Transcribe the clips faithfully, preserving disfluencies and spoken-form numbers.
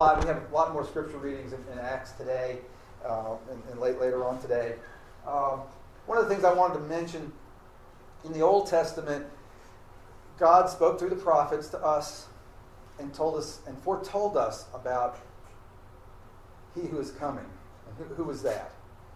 We have a lot more scripture readings in, in Acts today, uh, and, and late, later on today. Um, one of the things I wanted to mention, in the Old Testament, God spoke through the prophets to us and told us and foretold us about He who is coming. And who, who was that?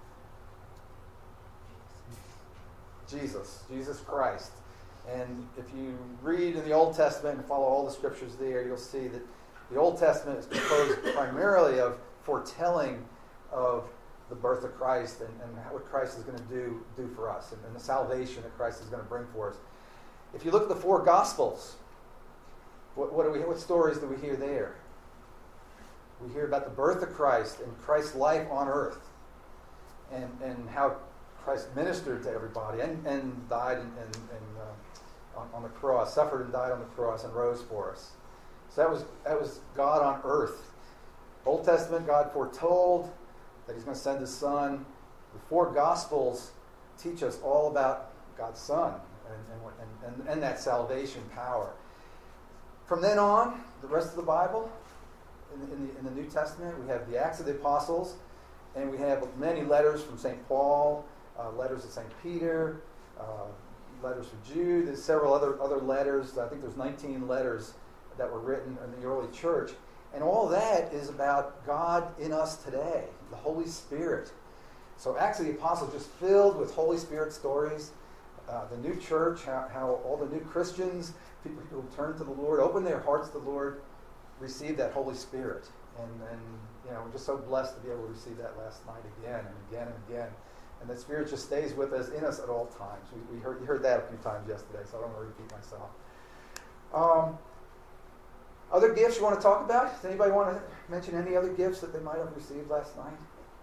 Jesus, Jesus Christ. And if you read in the Old Testament and follow all the scriptures there, you'll see that the Old Testament is composed primarily of foretelling of the birth of Christ and, and what Christ is going to do do for us and, and the salvation that Christ is going to bring for us. If you look at the four Gospels, what, what, do we, what stories do we hear there? We hear about the birth of Christ and Christ's life on earth and, and how Christ ministered to everybody and, and died and, and, and, uh, on, on the cross, suffered and died on the cross and rose for us. So that was that was God on earth. Old Testament, God foretold that He's going to send His Son. The four Gospels teach us all about God's Son and, and, and, and that salvation power. From then on, the rest of the Bible, in, in, the, in the New Testament, we have the Acts of the Apostles, and we have many letters from Saint Paul, uh, letters of Saint Peter, uh, letters from Jude. There's several other, other letters. I think there's nineteen letters that were written in the early church. And all that is about God in us today, the Holy Spirit. So Acts of the Apostles just filled with Holy Spirit stories. Uh, the new church, how, how all the new Christians, people who turn to the Lord, open their hearts to the Lord, receive that Holy Spirit. And, and you know, we're just so blessed to be able to receive that last night again and again and again. And that Spirit just stays with us, in us at all times. We, we heard, you heard that a few times yesterday, so I don't want to repeat myself. Um, Other gifts you want to talk about? Does anybody want to mention any other gifts that they might have received last night?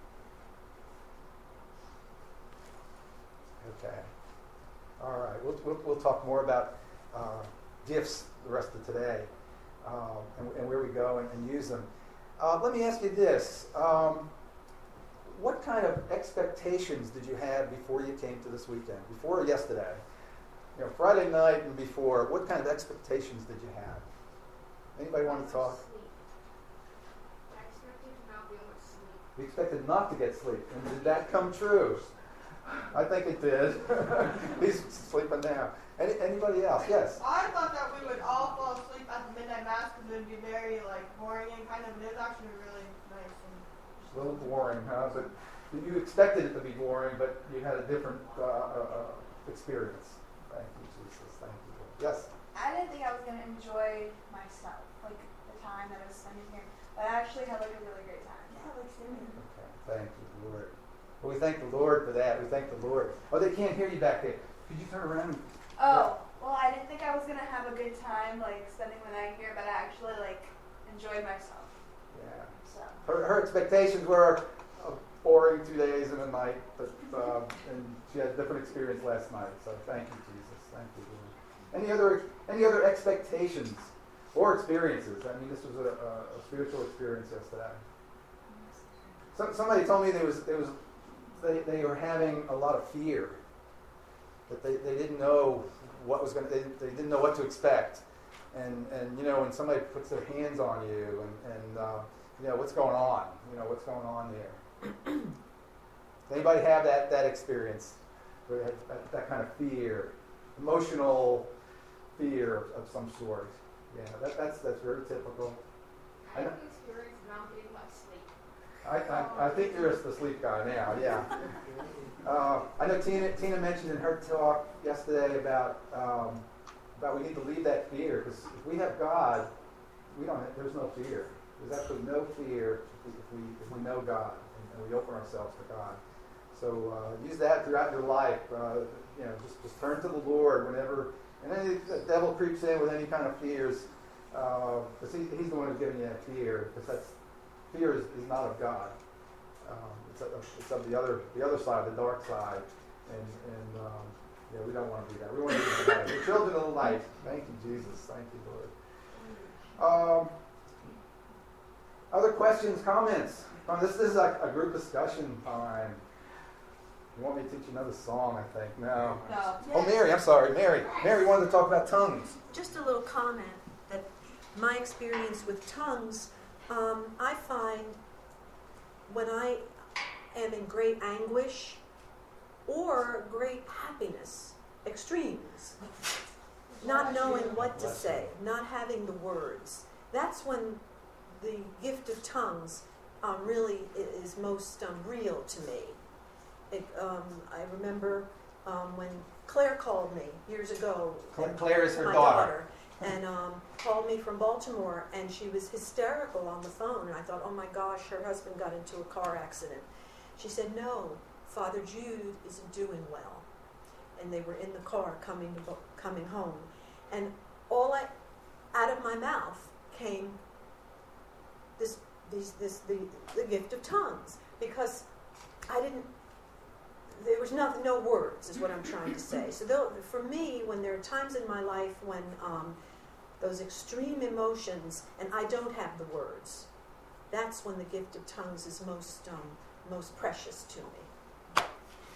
Okay. All right. We'll, we'll, we'll talk more about uh, gifts the rest of today um, and, and where we go and, and use them. Uh, let me ask you this. Um, what kind of expectations did you have before you came to this weekend? Before yesterday? You know, Friday night and before, what kind of expectations did you have? Anybody want to talk? Sleep. I expected to not be able to sleep. We expected not to get sleep. And did that come true? I think it did. He's sleeping now. Any, anybody else? Yes? I thought that we would all fall asleep at the midnight mass because it would be very like boring and kind of, it was actually really nice. And A little boring, huh? But you expected it to be boring, but you had a different uh, uh, experience. Thank you, Jesus. Thank you. Yes? I didn't think I was going to enjoy myself, like the time that I was spending here, but I actually had like a really great time. Yeah, like singing. Okay, thank you, Lord. Well, we thank the Lord for that. We thank the Lord. Oh, they can't hear you back there. Could you turn around? Oh, well, I didn't think I was going to have a good time, like spending the night here, but I actually like enjoyed myself. Yeah. So. Her, her expectations were a boring two days and a night, but uh, and she had a different experience last night. So thank you, Jesus. Thank you, Lord. Any other any other expectations or experiences? I mean, this was a, a, a spiritual experience yesterday. Some, somebody told me there was there was they, they were having a lot of fear. That they, they didn't know what was going to they, they didn't know what to expect. And and you know, when somebody puts their hands on you and and uh, you know what's going on, you know what's going on there. Does anybody have that that experience? Where that, that, that kind of fear, emotional fear of, of some sort. Yeah, that, that's that's very typical. I had the experience of not getting much sleep. I, I, I think you're the sleep guy now, yeah. Uh, I know Tina Tina mentioned in her talk yesterday about um, about we need to leave that fear, because if we have God, we don't have, there's no fear. There's absolutely no fear if we if we, if we know God and, and we open ourselves to God. So uh, use that throughout your life. Uh, you know, just just turn to the Lord whenever. And then the devil creeps in with any kind of fears, because uh, he, he's the one who's giving you that fear. Because that's fear is, is not of God. Um, it's, a, it's of the other the other side, the dark side, and and um, yeah, we don't want to do that. We want to be the light. We're children of the light. Thank you, Jesus. Thank you, Lord. Um, other questions, comments? Um, this, this is like a group discussion time. You want me to teach you another song, I think? No. No. Oh, Mary, I'm sorry. Mary. Mary wanted to talk about tongues. Just a little comment that my experience with tongues, um, when I am in great anguish or great happiness, extremes, not knowing what to say, not having the words. That's when the gift of tongues um, really is most um, real to me. It, um, I remember um, when Claire called me years ago. Claire is her my daughter. daughter and um, called me from Baltimore, and she was hysterical on the phone. And I thought, oh my gosh, her husband got into a car accident. She said, no, Father Jude isn't doing well. And they were in the car coming to, coming home. And all I, out of my mouth came this, these, this, the, the gift of tongues, because I didn't, there was no, no words, is what I'm trying to say. So though, for me, when there are times in my life when um, those extreme emotions, and I don't have the words, that's when the gift of tongues is most, um, most precious to me.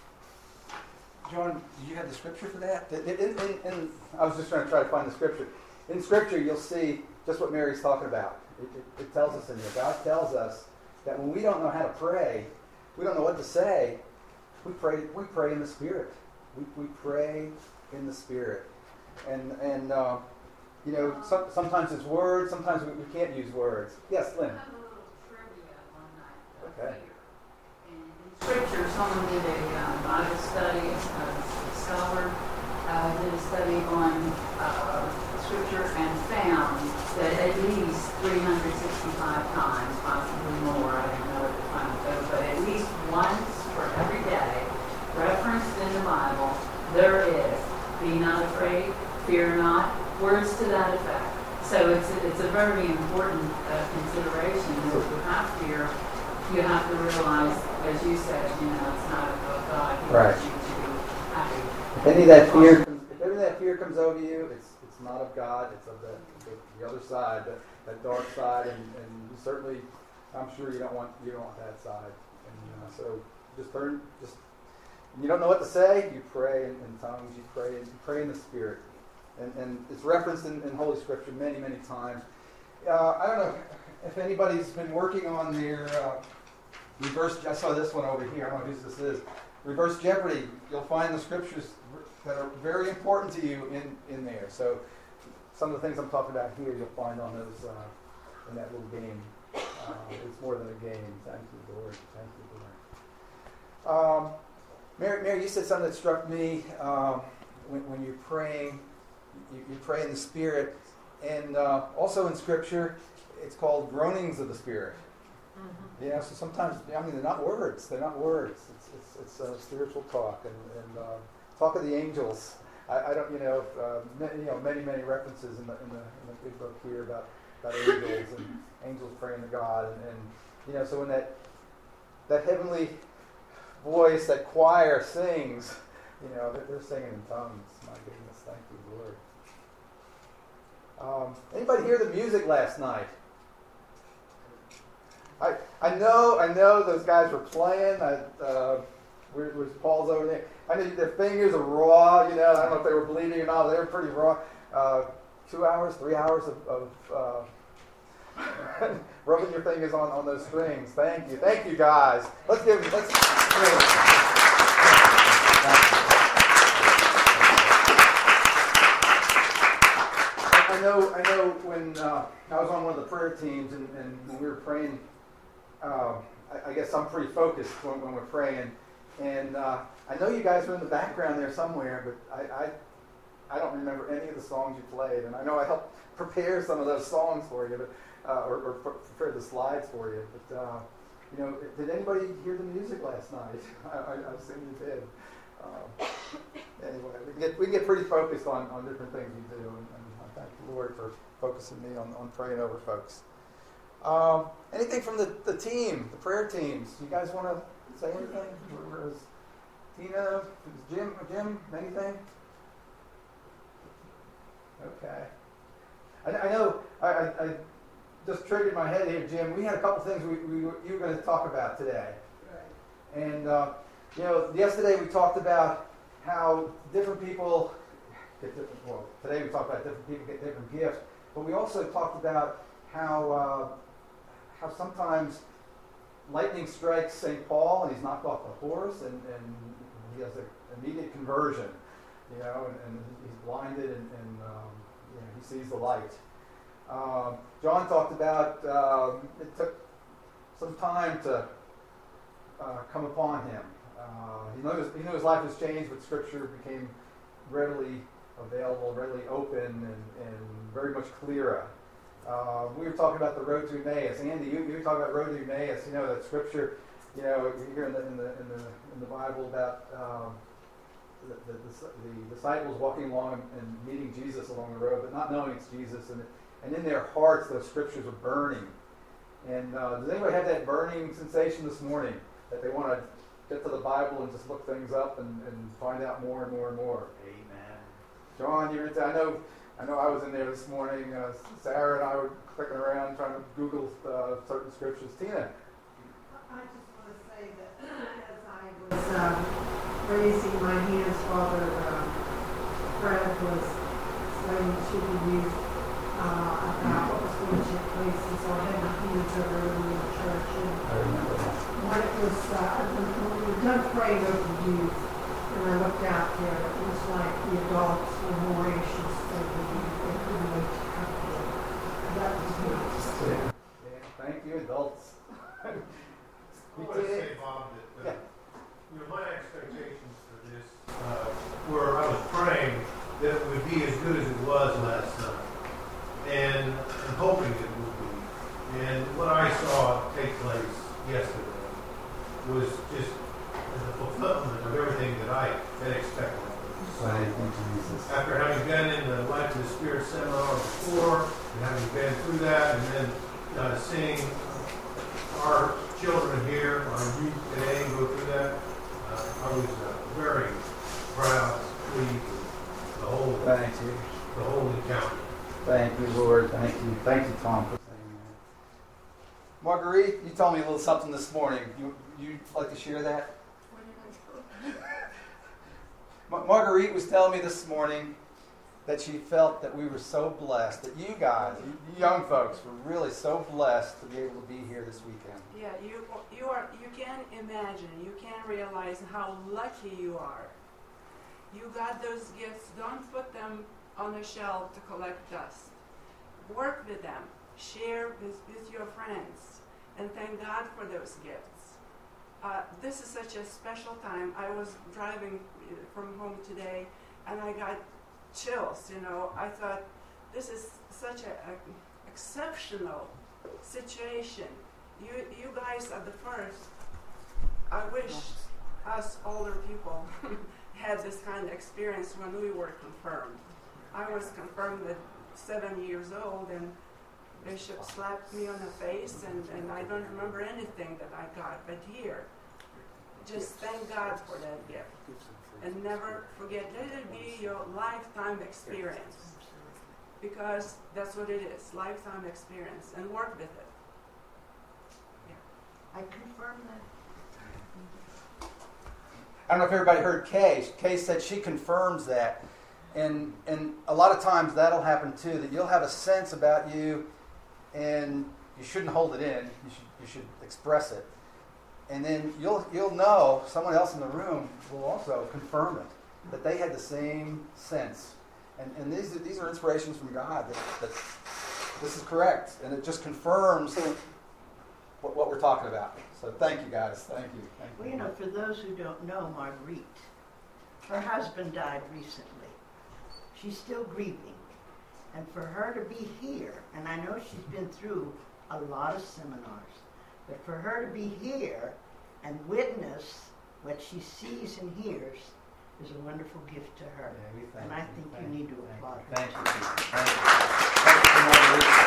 John, do you have the scripture for that? In, in, in, in, I was just trying to try to find the scripture. In scripture, you'll see just what Mary's talking about. It, it, it tells us in there. God tells us that when we don't know how to pray, we don't know what to say, we pray. We pray in the Spirit. We, we pray in the Spirit, and and uh, you know some, sometimes it's words. Sometimes we, we can't use words. Yes, Lynn. I have a little trivia one night. Okay. In Scripture, someone did a uh, Bible study. A scholar uh, did a study on uh, Scripture and found that at least three hundred sixty-five times, possibly more, I don't know what the time goes, but at least once for every day, referenced in the Bible, there is, be not afraid, fear not, words to that effect. So it's a, it's a very important uh, consideration. If you have fear, you have to realize, as you said, you know, it's not of God. He Right. wants you to be happy. If any of that fear, comes, if any of that fear comes over you, it's it's not of God. It's of the the, the other side, the, that dark side, and, and you certainly, I'm sure you don't want you don't want that side. And uh, so just turn, just you don't know what to say, you pray in, in tongues, you pray, you pray in the Spirit, and and it's referenced in, in Holy Scripture many many times. Uh, I don't know if anybody's been working on their uh, reverse. I saw this one over here. I don't know whose this is. Reverse Jeopardy. You'll find the scriptures that are very important to you in, in there. So some of the things I'm talking about here, you'll find on those uh, in that little game. Uh, it's more than a game. Thank you, Lord. Thank you, Lord. Um, Mary, Mary, you said something that struck me um, when, when you're praying. You, you pray in the Spirit, and uh, also in Scripture, it's called groanings of the Spirit. Mm-hmm. Yeah, so sometimes, I mean, they're not words. They're not words. It's it's, it's uh, spiritual talk and, and uh, talk of the angels. I, I don't, you know, uh, many, you know, many many references in the in the, in the big book here about, about angels and angels praying to God, and, and you know, so when that that heavenly voice, that choir sings, you know, they're, they're singing in tongues. My goodness, thank you, Lord. Um, anybody hear the music last night? I I know I know those guys were playing. I, uh, where, where's Paul's over there? I know their fingers are raw. You know, I don't know if they were bleeding or not. They were pretty raw. Uh, two hours, three hours of, of uh, rubbing your fingers on, on those strings. Thank you, thank you, guys. Let's give them. Let's. I know. I know when uh, I was on one of the prayer teams, and, and when we were praying. Um, I, I guess I'm pretty focused when, when we're praying, and uh, I know you guys are in the background there somewhere, but I, I I don't remember any of the songs you played, and I know I helped prepare some of those songs for you, but uh, or, or prepare the slides for you. But uh, you know, did anybody hear the music last night? I, I, I assume you did. Um, anyway, we can get we can get pretty focused on, on different things we do, and, and I thank the Lord for focusing me on, on praying over folks. Um, anything from the, the team, the prayer teams? You guys want to say anything? Where is Tina? Is Jim? Jim? Anything? Okay. I, I know. I, I, I just triggered my head here, Jim. We had a couple things we, we were, you were going to talk about today. Right. And uh, you know, yesterday we talked about how different people get different. Well, today we talked about different people get different gifts, but we also talked about how. Uh, how sometimes lightning strikes Saint Paul, and he's knocked off the horse, and, and he has an immediate conversion, you know, and, and he's blinded, and, and um, you know, he sees the light. Um, John talked about um, it took some time to uh, come upon him. Uh, he, knew his, he knew his life was changed, but Scripture became readily available, readily open, and, and very much clearer. Uh, we were talking about the road to Emmaus. Andy, you, you were talking about road to Emmaus. You know that Scripture. You know, you hear in the in the in the, in the Bible about um, the, the, the, the disciples walking along and meeting Jesus along the road, but not knowing it's Jesus, and and in their hearts those Scriptures are burning. And uh, does anybody have that burning sensation this morning that they want to get to the Bible and just look things up and, and find out more and more and more? Amen. John, you're into. I know. I know. I was in there this morning. Uh, Sarah and I were clicking around trying to Google uh, certain scriptures. Tina. I just want to say that as I was um, raising my hands, Father um, Fred was explaining to you uh, about what was going to take place, and so I had my hands over in the church. And I remember that. when it was, uh, when we were done praying over the youth, and I looked out there, it was like the adults were more anxious than the youth. They couldn't wait to come in. That was nice. Yeah. Yeah. Thank you, adults. I want to say, Bob, that uh, Yeah. you know, my expectations for this uh, were I was praying that it would be as good as it was last night, and I'm hoping it will be. And what I saw take place yesterday was just the fulfillment of everything that I had expected. Thank you, Jesus. After having been in the Life of the Spirit seminar before, and having been through that, and then uh, seeing our children here, our youth today go through that, uh, I was uh, very proud, pleased with the whole, Thank you. the whole encounter. Thank you, Lord. Thank you. Thank you, Tom, for saying that. Marguerite, you told me a little something this morning. You you like to share that? Ma- Marguerite was telling me this morning that she felt that we were so blessed, that you guys, you, you young folks, were really so blessed to be able to be here this weekend. Yeah, you you are you can imagine, you can realize how lucky you are. You got those gifts. Don't put them on a shelf to collect dust. Work with them. Share with, with your friends. And thank God for those gifts. Uh, this is such a special time. I was driving from home today, and I got chills, you know. I thought, this is such an exceptional situation. You, you guys are the first. I wish us older people had this kind of experience when we were confirmed. I was confirmed at seven years old, and Bishop slapped me on the face, and, and I don't remember anything that I got. But here, just thank God for that gift. And never forget, let it be your lifetime experience. Because that's what it is, lifetime experience. And work with it. I confirm that. I don't know if everybody heard Kay. Kay said she confirms that. And and a lot of times that'll happen too, that you'll have a sense about you and you shouldn't hold it in. You should you should express it. And then you'll you'll know, someone else in the room will also confirm it, that they had the same sense. And and these are, these are inspirations from God that, that this is correct. And it just confirms what, what we're talking about. So thank you guys. Thank you. Thank you. Well, you know, for those who don't know Marguerite, her husband died recently. She's still grieving. And for her to be here, and I know she's been through a lot of seminars, but for her to be here and witness what she sees and hears is a wonderful gift to her. Yeah, we thank and I you. think Thank you need to thank applaud you. her. Thank you. Thank you. Thank you, Marguerite.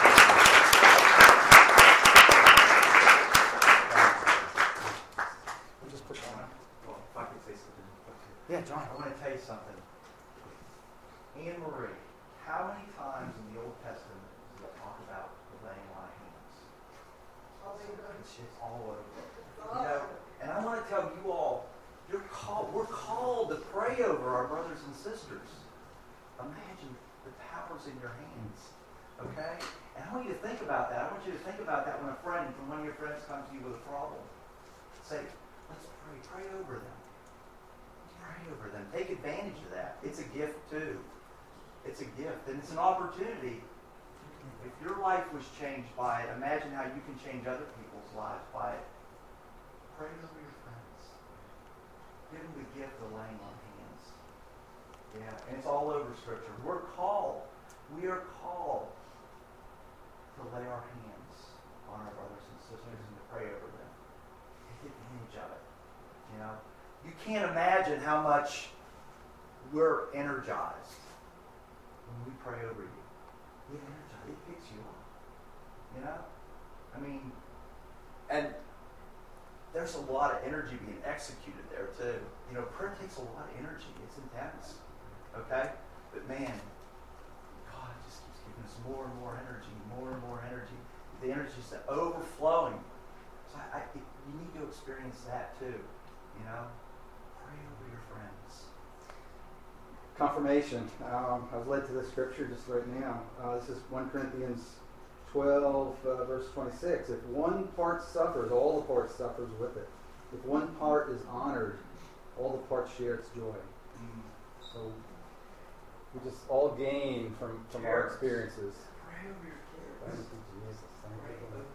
We'll just put that on. Well, if I could say something. Yeah, John. I want to tell you something. Anne Marie, how many times in the Old Testament does it talk about the laying on of hands? It's just all over. You know, and I want to tell you all, you're called, we're called to pray over our brothers and sisters. Imagine the powers in your hands. Okay? And I want you to think about that. I want you to think about that when a friend, when one of your friends comes to you with a problem. Say, let's pray. Pray over them. Pray over them. Take advantage of that. It's a gift too. It's a gift. And it's an opportunity. If your life was changed by it, imagine how you can change other people's lives by it. Pray over your friends. Give them the gift of laying on hands. Yeah, and it's all over Scripture. We're called. We are called to lay our hands on our brothers and sisters and to pray over them. Take advantage of it. You know, you can't imagine how much we're energized when we pray over you. We get energized. It picks you up. You know, I mean, and there's a lot of energy being executed there too. You know, prayer takes a lot of energy. It's intense. Okay, but man, God just keeps giving us more and more energy, more and more energy. The energy is overflowing. So I, I, you need to experience that too. You know, pray over your friends. Confirmation. Um, I was led to this scripture just right now. Uh, this is First Corinthians twelve, uh, verse twenty-six. If one part suffers, all the parts suffers with it. If one part is honored, all the parts share its joy. Mm. So we just all gain from, from our experiences. Pray over your kids. Thank you, Jesus. Thank Pray you, over Lord.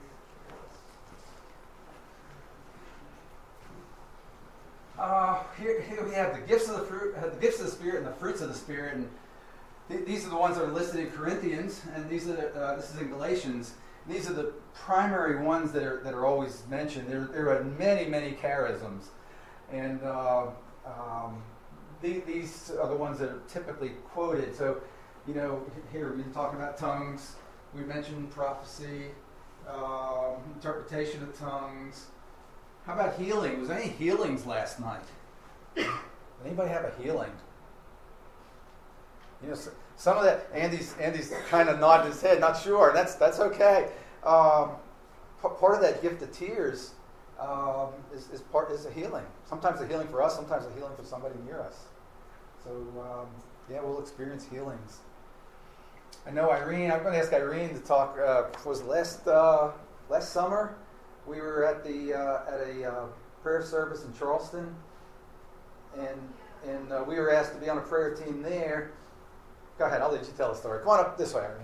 Uh, here, here we have the gifts of the fruit, uh, the gifts of the Spirit, and the fruits of the Spirit. And th- these are the ones that are listed in Corinthians, and these are the, uh, this is in Galatians. And these are the primary ones that are that are always mentioned. There, there are many, many charisms, and uh, um, the, these are the ones that are typically quoted. So, you know, here we've been talking about tongues. We mentioned prophecy, um, interpretation of tongues. How about healing? Was there any healings last night? Did anybody have a healing? You know, so, some of that. Andy's Andy's kind of nodding his head, not sure. That's that's okay. Um, p- part of that gift of tears um, is, is part is a healing. Sometimes a healing for us. Sometimes a healing for somebody near us. So um, yeah, we'll experience healings. I know Irene. I'm going to ask Irene to talk. Uh, was last uh, last summer. We were at the uh, at a uh, prayer service in Charleston, and and uh, we were asked to be on a prayer team there. Go ahead, I'll let you tell the story. Come on up this way, Irene.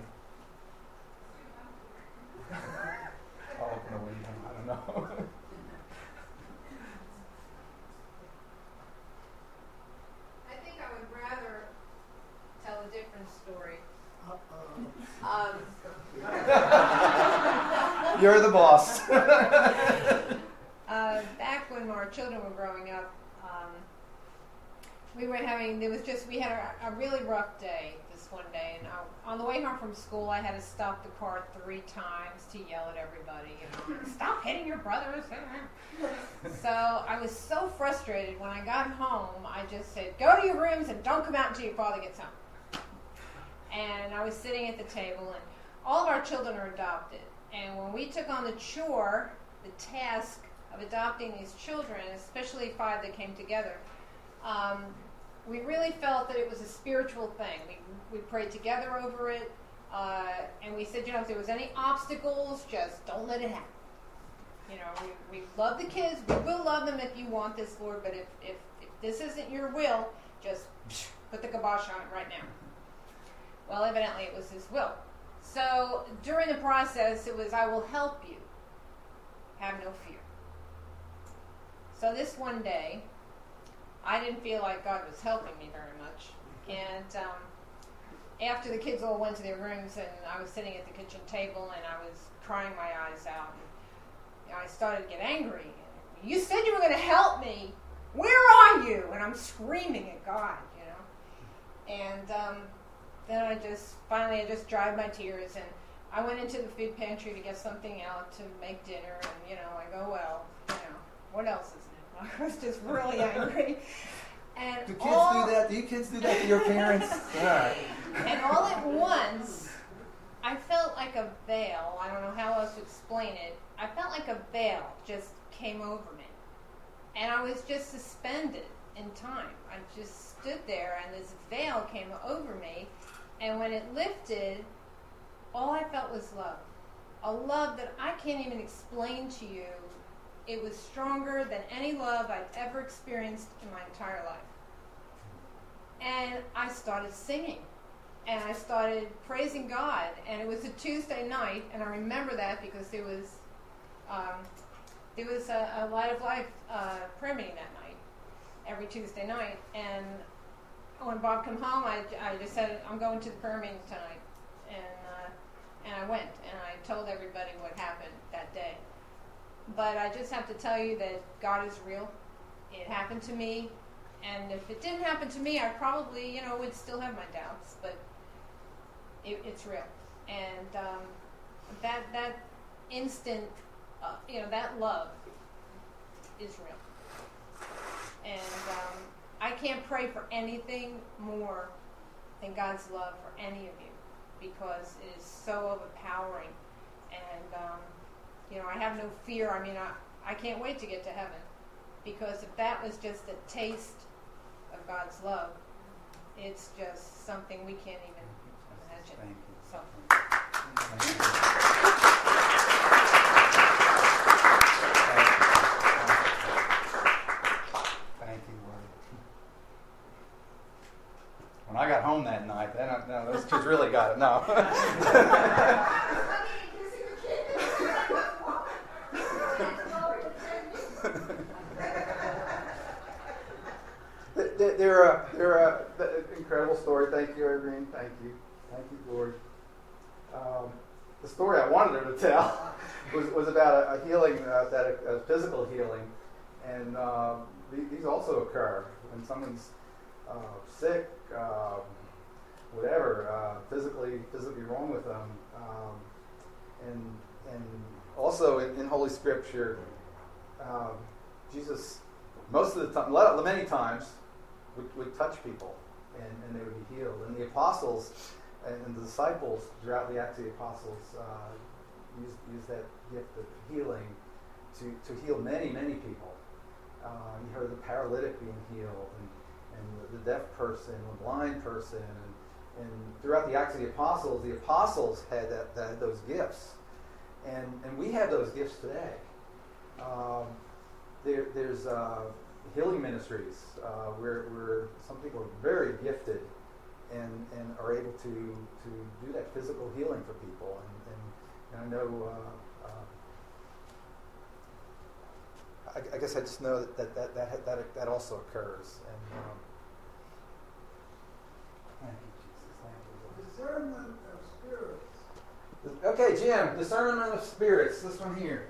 I'll open the window. I don't know. I think I would rather tell a different story. Uh-oh. Um, You're the boss. uh, back when our children were growing up, um, we were having, there was just, we had a, a really rough day this one day. And I, on the way home from school, I had to stop the car three times to yell at everybody, you know, stop hitting your brothers. So I was so frustrated when I got home, I just said, go to your rooms and don't come out until your father gets home. And I was sitting at the table, and all of our children are adopted. And when we took on the chore, the task of adopting these children, especially five that came together, um, we really felt that it was a spiritual thing. We, we prayed together over it, uh, and we said, you know, if there was any obstacles, just don't let it happen. You know, we, we love the kids. We will love them if you want this, Lord, but if, if, if this isn't your will, just put the kibosh on it right now. Well, evidently it was his will. So during the process, it was, I will help you. Have no fear. So this one day, I didn't feel like God was helping me very much. And um, after the kids all went to their rooms and I was sitting at the kitchen table and I was crying my eyes out, and I started to get angry. You said you were going to help me. Where are you? And I'm screaming at God, you know. And um, then I just, finally I just dried my tears and I went into the food pantry to get something out to make dinner, and, you know, I go, well, you know, what else is new? I was just really angry. And Do kids all, do that? Do you kids do that to your parents? Yeah. And all at once, I felt like a veil. I don't know how else to explain it. I felt like a veil just came over me. And I was just suspended in time. I just stood there, and this veil came over me. And when it lifted, all I felt was love. A love that I can't even explain to you. It was stronger than any love I've ever experienced in my entire life. And I started singing. And I started praising God. And it was a Tuesday night, and I remember that because there was um, there was a, a Light of Life uh, prayer meeting that night, every Tuesday night. And when Bob came home, I, I just said, I'm going to the prayer meeting tonight. And, uh, and I went, and I told everybody what happened that day. But I just have to tell you that God is real. It happened to me. And if it didn't happen to me, I probably, you know, would still have my doubts. But it, it's real. And um, that that instant, uh, you know, that love is real. And um, I can't pray for anything more than God's love for any of you, because it is so overpowering. And, um, you know, I have no fear. I mean, I, I can't wait to get to heaven, because if that was just a taste of God's love, it's just something we can't even imagine. Thank you. So. Thank you. Thank you, Lord. When I got home that night, then I, no, those kids really got it. No. They're a, they're a, incredible story. Thank you, Irene. Thank you. Thank you, Lord. Um, the story I wanted her to tell was, was about a, a healing, uh, that a, a physical healing. And um, th- these also occur when someone's uh, sick, um, whatever, uh, physically physically wrong with them. Um, and and also in, in Holy Scripture, um, Jesus, most of the time, many times, Would, would touch people, and, and they would be healed. And the apostles and, and the disciples throughout the Acts of the Apostles uh, used, used that gift of healing to, to heal many, many people. Uh, you heard the paralytic being healed, and, and the, the deaf person, the blind person, and, and throughout the Acts of the Apostles, the apostles had that, that those gifts, and and we have those gifts today. Um, there, there's uh, healing ministries uh, where, where some people are very gifted and, and are able to, to do that physical healing for people. And, and, and I know, uh, uh, I, I guess I just know that that, that, that, that, that also occurs. And um, thank you, Jesus. Thank you, Lord. Discernment of spirits. Okay, Jim, discernment of spirits. This one here.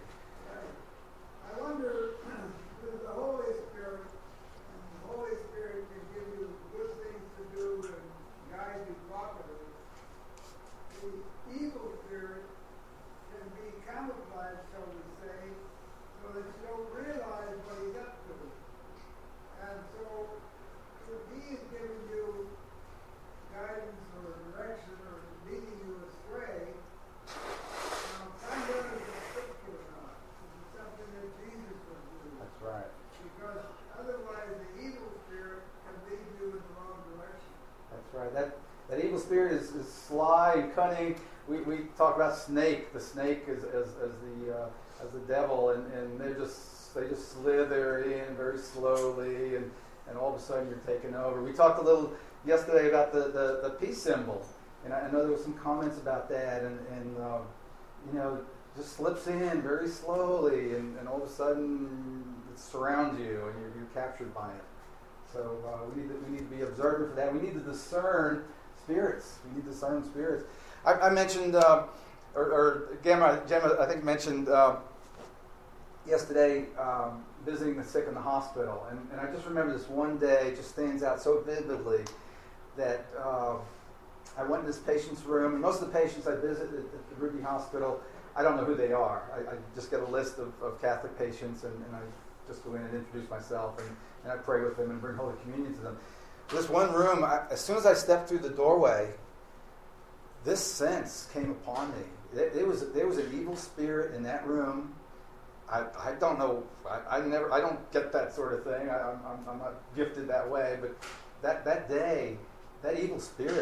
I wonder, with the Holy Spirit, and the Holy Spirit can give you good things to do and guide you properly, the evil spirit can be camouflaged, so to say, so that you don't realize what he's up to. And so, if he is giving you guidance or direction or leading you astray, now find out if it's scripture or not. Is it something that Jesus would do? That's right. Because otherwise the evil spirit can lead you in the wrong direction. That's right. That that evil spirit is, is sly and cunning. We we talk about snake. The snake is as, as the uh, as the devil, and, and they just they just slither in very slowly, and, and all of a sudden you're taken over. We talked a little yesterday about the, the, the peace symbol, and I know there was some comments about that, and, and uh, you know, just slips in very slowly, and, and all of a sudden it surrounds you, and you're, you're captured by it. So uh, we need to, we need to be observant for that. We need to discern spirits. We need to discern spirits. I, I mentioned, uh, or, or Gemma, Gemma, I think mentioned uh, yesterday um, visiting the sick in the hospital, and, and I just remember this one day. It just stands out so vividly that uh, I went in this patient's room, and most of the patients I visit at, at the Ruby Hospital, I don't know who they are. I, I just get a list of, of Catholic patients, and, and I just go in and introduce myself, and, and I pray with them and bring Holy Communion to them. This one room, I, as soon as I stepped through the doorway, this sense came upon me. It, it was there was an evil spirit in that room. I, I don't know. I, I never. I don't get that sort of thing. I, I'm, I'm not gifted that way. But that, that day, that evil spirit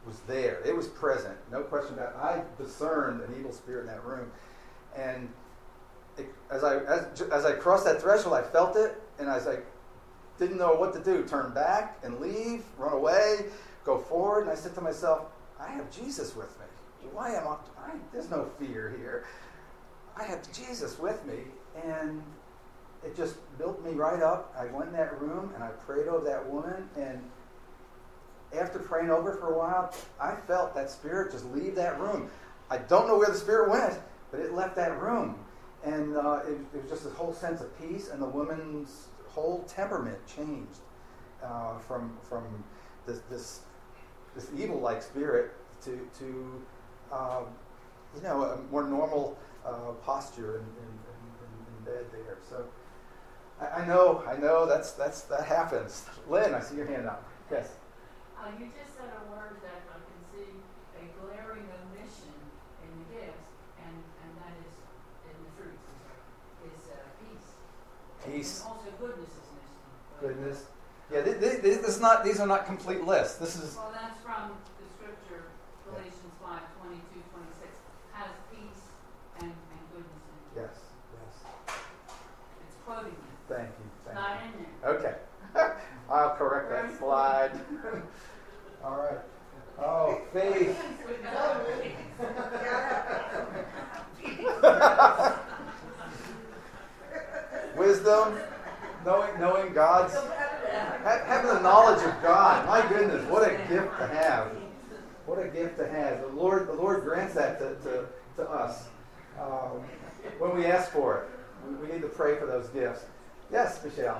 was there. It was present. No question about it. I discerned an evil spirit in that room. And it, as I as, as I crossed that threshold, I felt it, and as I didn't know what to do, turn back and leave, run away, go forward, and I said to myself, I have Jesus with me. Why am I, I there's no fear here. I have Jesus with me, and it just built me right up. I went in that room, and I prayed over that woman, and after praying over her for a while, I felt that spirit just leave that room. I don't know where the spirit went, but it left that room. And uh, it, it was just a whole sense of peace, and the woman's whole temperament changed uh, from from this this, this evil-like spirit to to uh, you know a more normal uh, posture in, in, in, in bed there. So I, I know I know that's that's that happens. Lynn, I see your hand up. Yes. Uh, you just said a word that I can see a glaring omission in the gifts, and, and that is in the fruits is uh, peace. Peace. And also goodness is missing. Goodness. Yeah, this, this, this is not. These are not complete lists. This is. Well, that's from the scripture, Galatians five twenty-two, twenty-six. Has peace and, and goodness in it. Yes. Yes. It's quoting it. Thank you. It's Thank not you. in there. Okay. I'll correct that slide. All right. Oh, faith. Wisdom, knowing knowing God's, ha- having the knowledge of God. My goodness, what a gift to have! What a gift to have. The Lord, the Lord grants that to to, to us um, when we ask for it. We, we need to pray for those gifts. Yes, Michelle.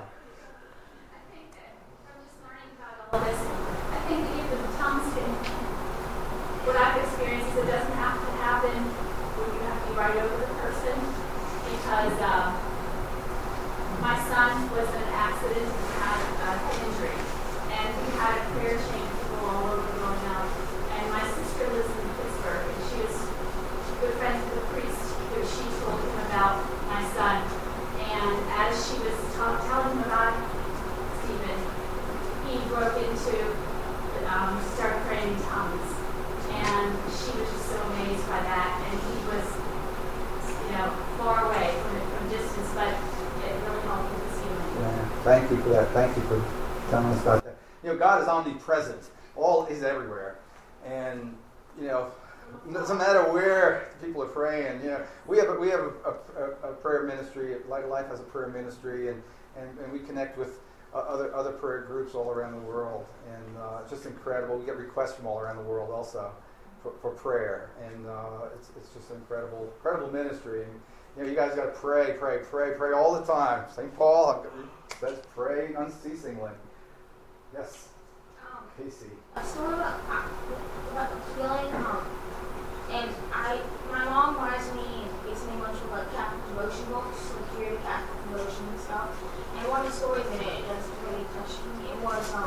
I think that from just learning about all this, I think the gift of tongues can, what I've experienced is it doesn't have to happen when you have to be right over the person, because um, my son was in an accident and had uh, an injury, and we had a prayer chain of people all over going out, and my sister lives in Pittsburgh, and she was good friends with the priest because she told him about my son, and as she was ta- telling him about Stephen, he broke into, um, started praying in tongues. And she was just so amazed by that. And he was, you know, far away from it, from distance, but it really helped with his healing. Yeah. Thank you for that. Thank you for telling us about that. You know, God is omnipresent. All He's everywhere. And, you know, it doesn't matter where people are praying. You know, we have a, we have a, a, a prayer ministry. Light of Life has a prayer ministry, and, and, and we connect with uh, other other prayer groups all around the world. And uh, it's just incredible. We get requests from all around the world also for, for prayer, and uh, it's it's just an incredible incredible ministry. And you know, you guys got to pray, pray, pray, pray all the time. Saint Paul says, "Pray unceasingly." Yes, Um, Casey. sort of about, about the healing, um, and I, my mom buys me and gets me a bunch of like Catholic devotion books, like here Catholic devotion and stuff. And one of the stories in it that's really touched me. It was um,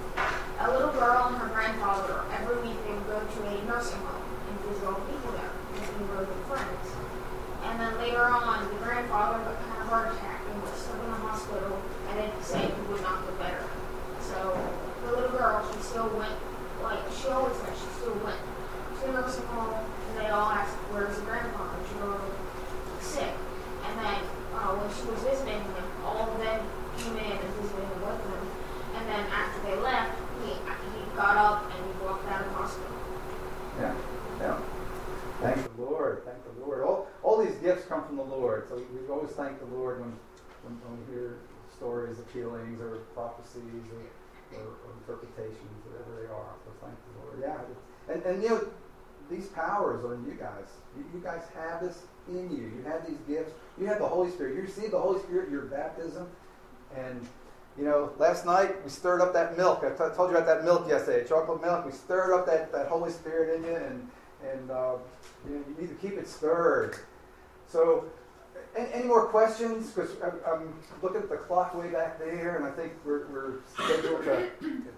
a little girl and her grandfather. Every week they would go to a nursing home and visit all the people there, and be really good friends. And then later on, the grandfather got kind of heart attack and was stuck in the hospital, and it said he would not get better. So the little girl, she still went, like she always said, she still went to the nursing home, and they all asked, "Where's the grandfather?" She was sick. And then uh, when she was visiting him, all of them came in and visited him with them. And then after they left, he he got up and he walked out of the hospital. Yeah, yeah. Thank the Lord. Thank the Lord. All all these gifts come from the Lord. So we, we always thank the Lord when, when when we hear stories of healings or prophecies or, or, or interpretations, whatever they are. So thank the Lord. Yeah. And and you know, these powers are in you guys. You, you guys have this in you. You have these gifts. You have the Holy Spirit. You receive the Holy Spirit in your baptism. And, you know, last night we stirred up that milk. I t- told you about that milk yesterday, chocolate milk. We stirred up that, that Holy Spirit in you, and, and uh, you know, you need to keep it stirred. So, any, any more questions? Because I'm, I'm looking at the clock way back there, and I think we're, we're scheduled to...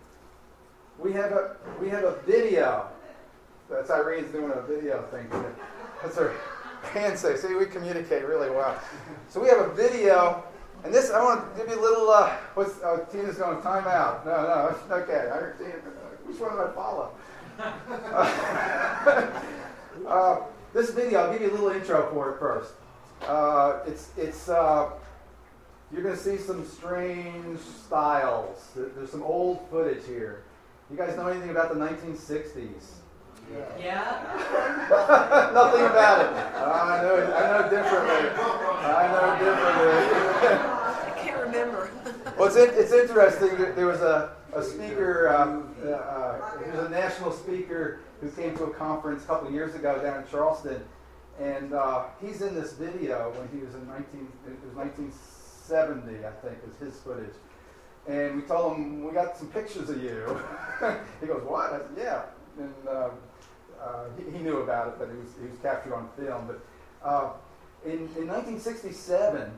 We have a we have a video. That's Irene's doing a video thing today. That's her handshake. See, we communicate really well. So we have a video, and this I want to give you a little. Uh, what's oh, Tina's going time out? No, no, okay. I, Tina, which one do I follow? uh, this video, I'll give you a little intro for it first. Uh, it's it's uh, you're going to see some strange styles. There's some old footage here. You guys know anything about the nineteen sixties? Yeah. Nothing about it. I know. I know differently. I know differently. I can't remember. Well, it's it, it's interesting. There was a a speaker. Um, uh, uh, there was a national speaker who came to a conference a couple of years ago down in Charleston, and uh, he's in this video when he was in nineteen. It was nineteen seventy, I think, was his footage. And we told him, we got some pictures of you. He goes, what? I said, yeah. And um, uh, he, he knew about it, but he was, he was captured on film. But uh, in, in nineteen sixty-seven,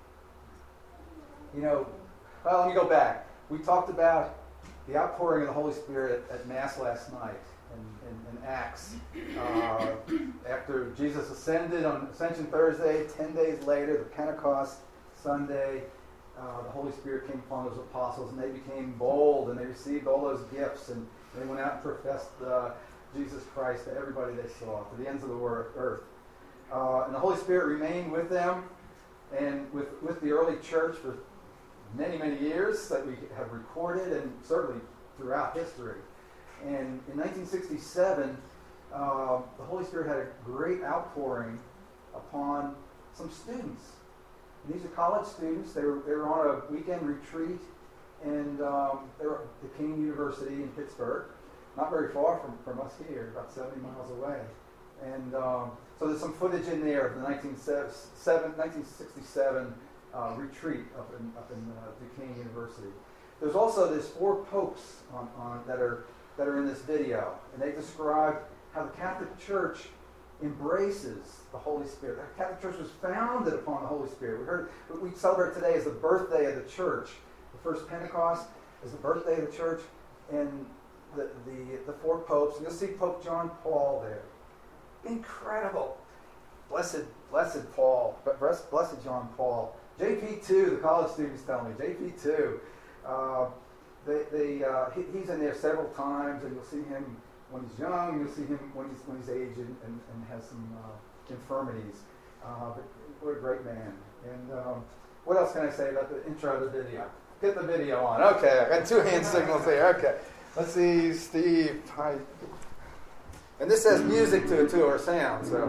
you know, well, let me go back. We talked about the outpouring of the Holy Spirit at, at Mass last night in, in, in Acts. Uh, after Jesus ascended on Ascension Thursday, ten days later, the Pentecost Sunday, Uh, the Holy Spirit came upon those apostles, and they became bold, and they received all those gifts, and they went out and professed uh, Jesus Christ to everybody they saw, to the ends of the earth. Uh, and the Holy Spirit remained with them and with, with the early church for many, many years that we have recorded, and certainly throughout history. And in nineteen sixty-seven, uh, the Holy Spirit had a great outpouring upon some students. And these are college students. They were, they were on a weekend retreat, and um, they were at Duquesne University in Pittsburgh, not very far from, from us here, about seventy miles away. And um, so there's some footage in there of the nineteen sixty-seven uh, retreat up in, up in uh, Duquesne University. There's also there's four popes on, on that are that are in this video, and they describe how the Catholic Church embraces the Holy Spirit. The Catholic Church was founded upon the Holy Spirit. We heard what we celebrate today is the birthday of the Church. The first Pentecost is the birthday of the Church, and the the, the four popes. And you'll see Pope John Paul there. Incredible, blessed, blessed Paul, but blessed, blessed John Paul. J P two, the college students tell me. J P two, uh, they they uh, he, he's in there several times, and you'll see him when he's young, you'll see him when he's when he's aged and, and, and has some uh, infirmities. Uh, but what a great man. And um, what else can I say about the intro of the video? Get the video on. Okay, I got two hand signals there. Okay. Let's see, Steve. Hi. And this has music to it too, or sound. So.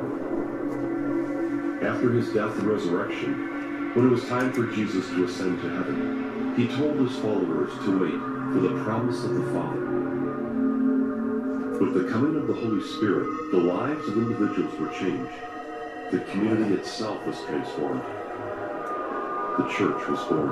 After his death and resurrection, when it was time for Jesus to ascend to heaven, he told his followers to wait for the promise of the Father. With the coming of the Holy Spirit, the lives of individuals were changed. The community itself was transformed. The church was born.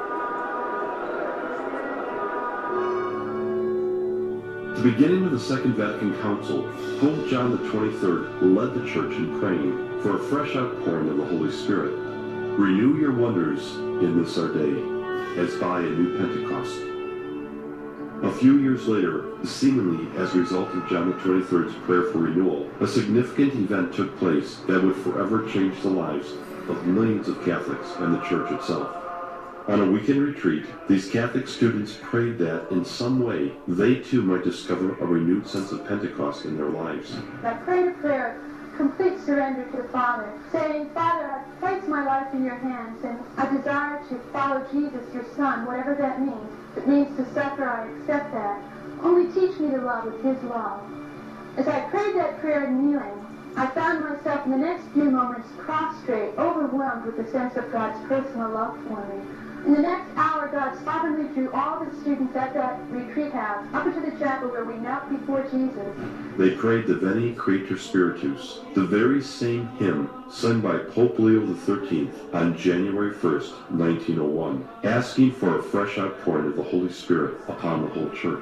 At the beginning of the Second Vatican Council, Pope John the twenty-third led the church in praying for a fresh outpouring of the Holy Spirit. Renew your wonders in this our day, as by a new Pentecost. A few years later, seemingly as a result of John the twenty-third's prayer for renewal, a significant event took place that would forever change the lives of millions of Catholics and the Church itself. On a weekend retreat, these Catholic students prayed that, in some way, they too might discover a renewed sense of Pentecost in their lives. I prayed a prayer, complete surrender to the Father, saying, Father, I place my life in your hands, and I desire to follow Jesus, your Son, whatever that means. If it means to suffer, I accept that. Only teach me to love with his love. As I prayed that prayer kneeling, I found myself in the next few moments prostrate, overwhelmed with the sense of God's personal love for me. In the next hour, God sovereignly drew all the students at that retreat house up into the chapel where we knelt before Jesus. They prayed the Veni Creator Spiritus, the very same hymn sung by Pope Leo the thirteenth on January first, nineteen oh one, asking for a fresh outpouring of the Holy Spirit upon the whole church.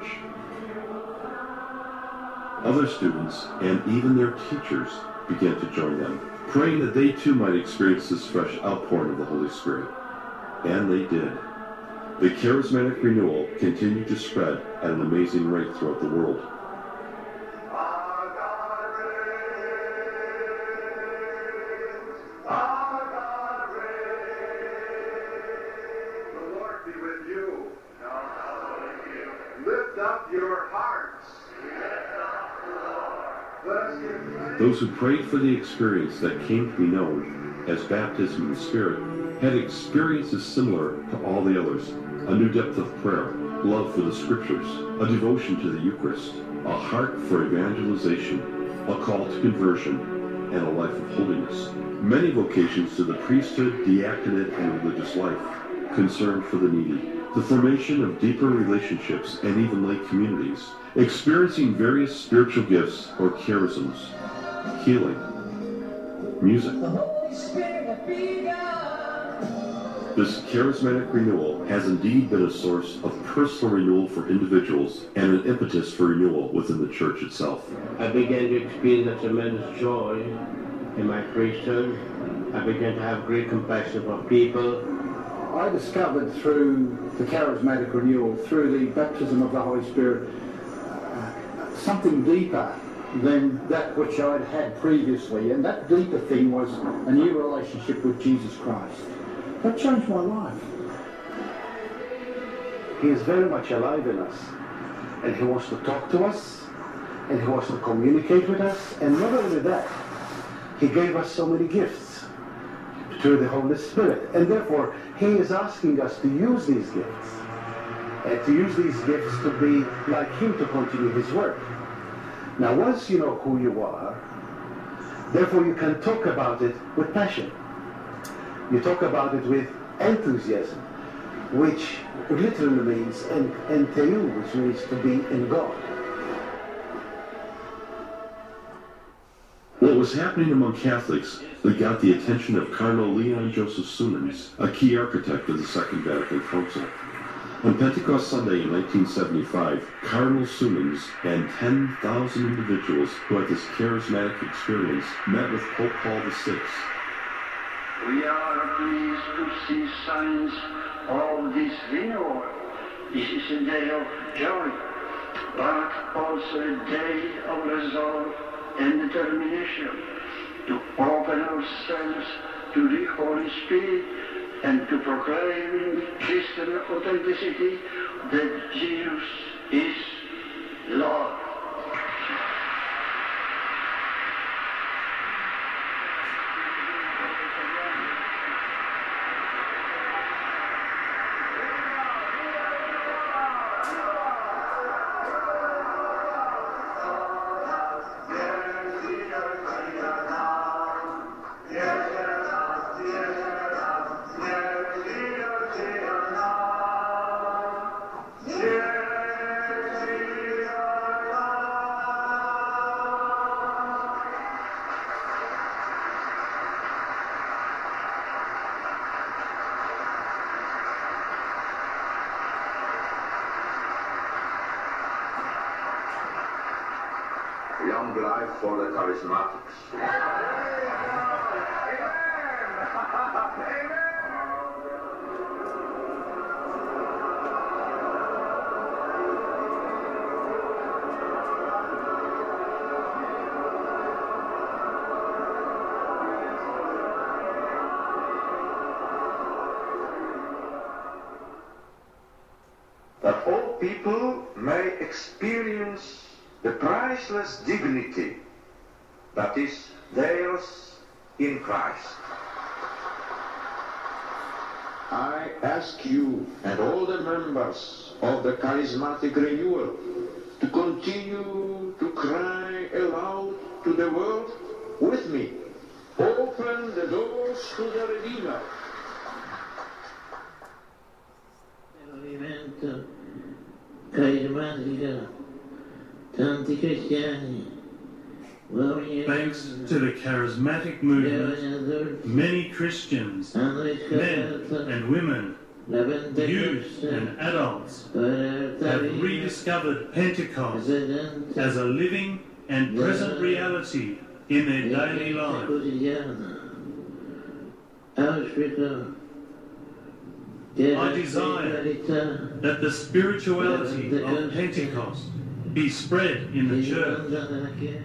Other students, and even their teachers, began to join them, praying that they too might experience this fresh outpouring of the Holy Spirit. And they did. The charismatic renewal continued to spread at an amazing rate throughout the world. The Lord be with you. Lift up your hearts. Those who prayed for the experience that came to be known as baptism in the Spirit had experiences similar to all the others: a new depth of prayer, love for the Scriptures, a devotion to the Eucharist, a heart for evangelization, a call to conversion, and a life of holiness. Many vocations to the priesthood, diaconate, and religious life, concern for the needy, the formation of deeper relationships, and even lay communities, experiencing various spiritual gifts or charisms, healing, music. This charismatic renewal has indeed been a source of personal renewal for individuals and an impetus for renewal within the church itself. I began to experience a tremendous joy in my priesthood. I began to have great compassion for people. I discovered through the charismatic renewal, through the baptism of the Holy Spirit, uh, something deeper than that which I'd had previously. And that deeper thing was a new relationship with Jesus Christ. That changed my life. He is very much alive in us, and he wants to talk to us, and he wants to communicate with us, and not only that, he gave us so many gifts through the Holy Spirit, and therefore he is asking us to use these gifts, and to use these gifts to be like him, to continue his work. Now once you know who you are, therefore you can talk about it with passion. You talk about it with enthusiasm, which literally means en- enteu, which means to be in God. What was happening among Catholics that got the attention of Cardinal Leon Joseph Suenens, a key architect of the Second Vatican Council. On Pentecost Sunday in nineteen seventy-five, Cardinal Suenens and ten thousand individuals who had this charismatic experience met with Pope Paul the Sixth. We are pleased to see signs of this renewal. This is a day of joy, but also a day of resolve and determination to open ourselves to the Holy Spirit and to proclaim in Christian authenticity that Jesus is Lord. Young life for the charismatics. That all people may experience the priceless dignity that is theirs in Christ. I ask you and all the members of the charismatic renewal to continue to cry aloud to the world with me. Open the doors to the Redeemer. Movimento carismatico. Tanti cristiani, thanks to the charismatic movement, many Christians, men and women, youth and adults, have rediscovered Pentecost as a living and present reality in their daily life. I desire that the spirituality of Pentecost be spread in the church.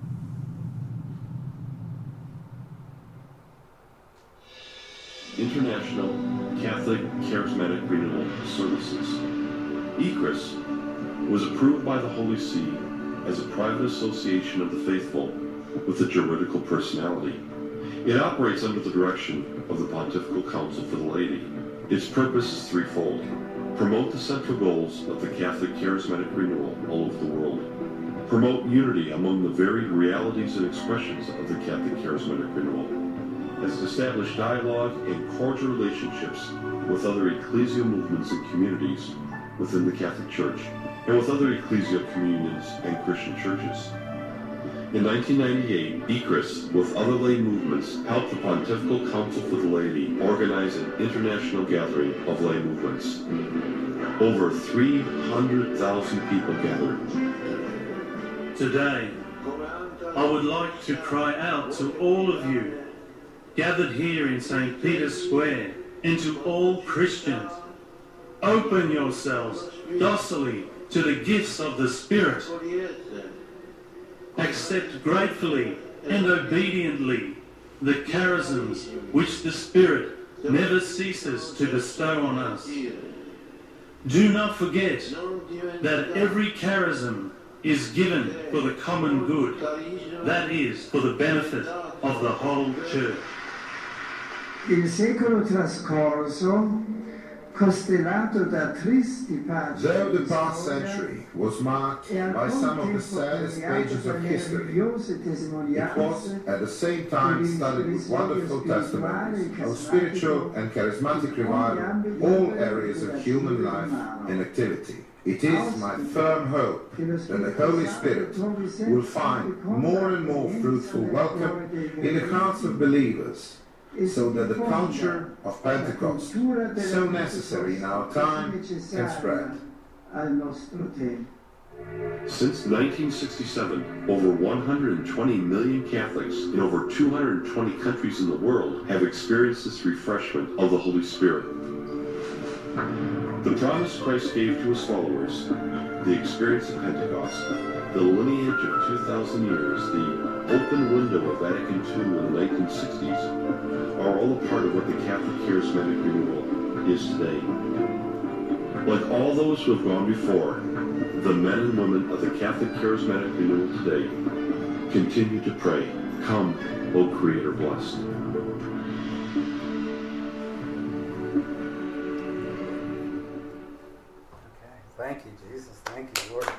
International Catholic Charismatic Renewal Services. E C R I S was approved by the Holy See as a private association of the faithful with a juridical personality. It operates under the direction of the Pontifical Council for the Laity. Its purpose is threefold. Promote the central goals of the Catholic Charismatic Renewal all over the world. Promote unity among the varied realities and expressions of the Catholic Charismatic Renewal. Has established dialogue and cordial relationships with other ecclesial movements and communities within the Catholic Church and with other ecclesial communions and Christian churches. In nineteen ninety-eight, E C R I S, with other lay movements, helped the Pontifical Council for the Laity organize an international gathering of lay movements. Over three hundred thousand people gathered. Today, I would like to cry out to all of you gathered here in Saint Peter's Square and to all Christians. Open yourselves docilely to the gifts of the Spirit. Accept gratefully and obediently the charisms which the Spirit never ceases to bestow on us. Do not forget that every charism is given for the common good, that is, for the benefit of the whole Church. Il secolo trascorso, costellato da tristi pagine. Though the past century was marked by some of the saddest pages of history, it was at the same time studded with wonderful testimonies of spiritual and charismatic revival, all areas of human life and activity. It is my firm hope that the Holy Spirit will find more and more fruitful welcome in the hearts of believers, so that the culture of Pentecost, so necessary in our time, can spread. Since nineteen sixty-seven, over one hundred twenty million Catholics in over two hundred twenty countries in the world have experienced this refreshment of the Holy Spirit. The promise Christ gave to his followers, the experience of Pentecost, the lineage of two thousand years, the open window of Vatican two in the nineteen sixties, are all a part of what the Catholic Charismatic Renewal is today. Like all those who have gone before, the men and women of the Catholic Charismatic Renewal today continue to pray, "Come, O Creator blessed." Thank you, Jesus. Thank you, Lord.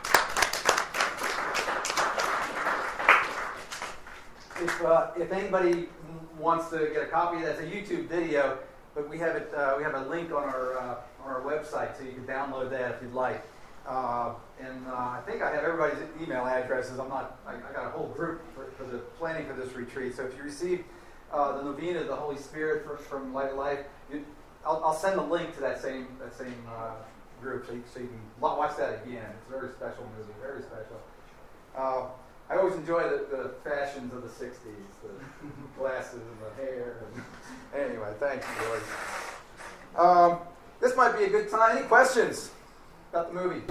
If uh, if anybody wants to get a copy of that, it's a YouTube video, but we have it. Uh, we have a link on our uh, on our website, so you can download that if you'd like. Uh, and uh, I think I have everybody's email addresses. I'm not. I, I got a whole group for, for the planning for this retreat. So if you receive uh, the novena of the Holy Spirit for, from Light of Life, you, I'll, I'll send a link to that same that same. Uh, group, so you, so you can watch that again. It's a very special movie, very special. Uh, I always enjoy the, the fashions of the sixties, the glasses and the hair. And anyway, thank you, Lord. Um, this might be a good time. Any questions about the movie?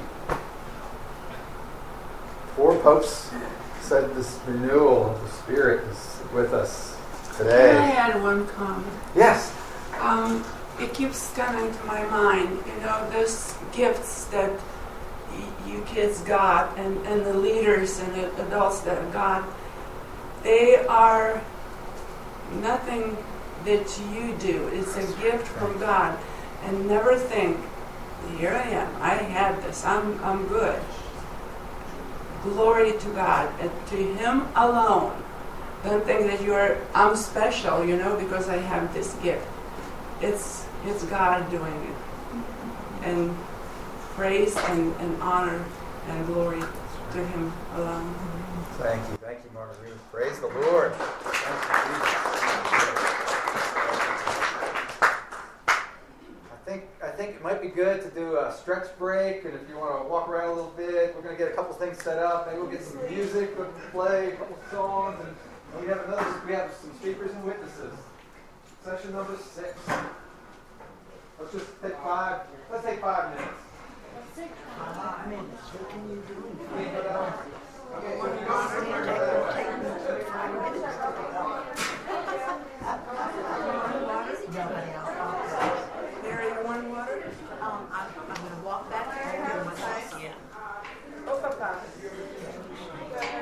Four popes said this renewal of the Spirit is with us today. Can I add one comment? Yes. Um, it keeps coming to my mind, you know, those gifts that y- you kids got and, and the leaders and the adults that got, they are nothing that you do. It's a gift from God. And never think, here I am, I had this, I'm, I'm good. Glory to God, and to Him alone. Don't think that you're, I'm special, you know, because I have this gift. It's it's God doing it. And praise and, and honor and glory to Him alone. Thank you. Thank you, Marguerite. Praise the Lord. Thank you, I think I think it might be good to do a stretch break, and if you want to walk around a little bit, we're going to get a couple things set up. Maybe we'll get some music, we'll play a couple songs, and we have another. We have some speakers and witnesses. Session number six. Let's just take five. Let's take five minutes. Let's take five minutes. What can you do? Okay, when you go,